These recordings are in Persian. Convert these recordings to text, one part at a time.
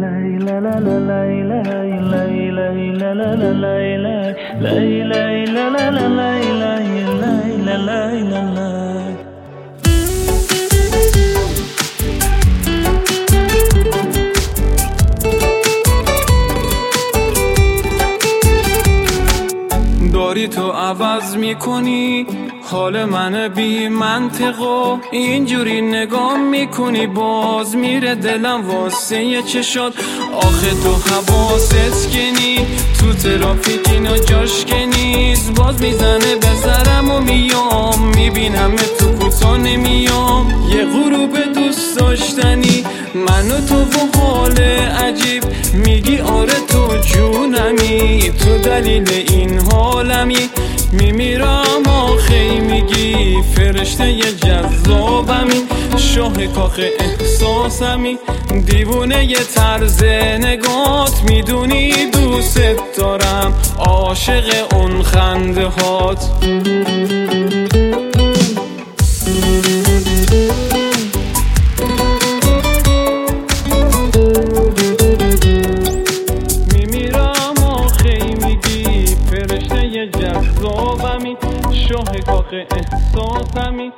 داری تو عوض میکنی حال من بی منطقو، اینجوری نگاه میکنی باز میره دلم واسه یه چشات. آخه تو حواست که نی تو ترافیک اینا جاش که نیست، باز میزنه به سرم و میام میبینم تو کوتا نمیام. یه غروب دوست داشتنی من و تو و حال عجیب، میگی آره تو جونمی، تو دلیل این حالمی. میمیرم آخی میگی فرشته ی جذابمی، شاه کاخ احساسمی، دیوونه ی طرز نگات، میدونی دوست دارم عاشق اون خنده هات. جذابمی، شاه کاخ احساسمی.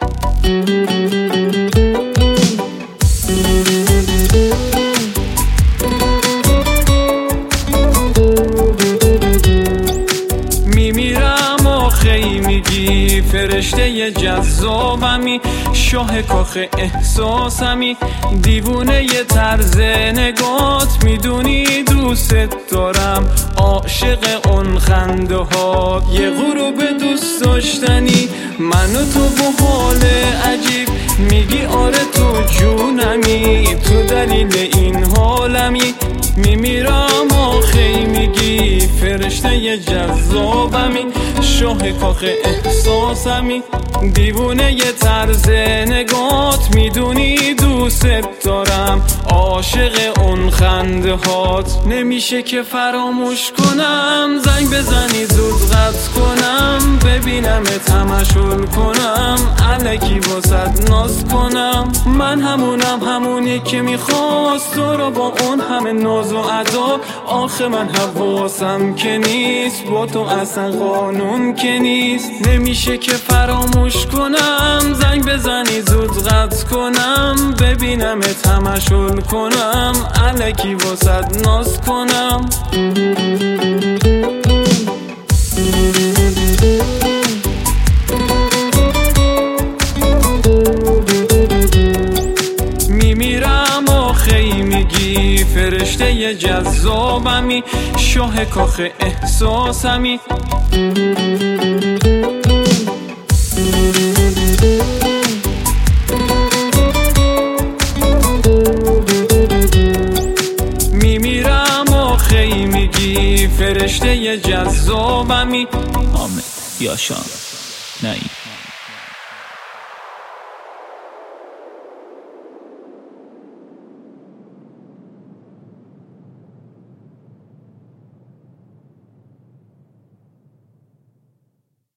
میمیرم آخی میگی فرشته ی جذابمی، شاه کاخ احساسمی، دیوونه ی طرز نگات، میدونی دوست دارم عاشق اون خنده ها. یه غروب دوست داشتنی من و تو با حال عجیب، میگی آره تو جونمی، تو دلیل این حالمی. میمیرم آخی میگی فرشته ی جذابمی، شاه کاخ احساسمی، دیوونه ی طرز نگات، میدونی دوست دارم عاشق اون خنده هات. نمیشه که فراموش کنم، زنگ بزنی زود قطع کنم، ببینم تماشول کنم، الکی واسد ناز کنم. من همونی که میخواست تو رو با اون همه ناز و ادا. آخه من حواسم که نیست، با تو اصلا قانون که نیست. نمیشه که فراموش کنم، زنگ بزنی زود قطع کنم، ببینم تماشول کنم، الکی واسد ناز کنم. میمیرم آخی میگی فرشته ی جذابمی، شاه کاخ احساسمی. میمیرم آخی میگی فرشته ی جذابمی. حامد یاشان نعیم.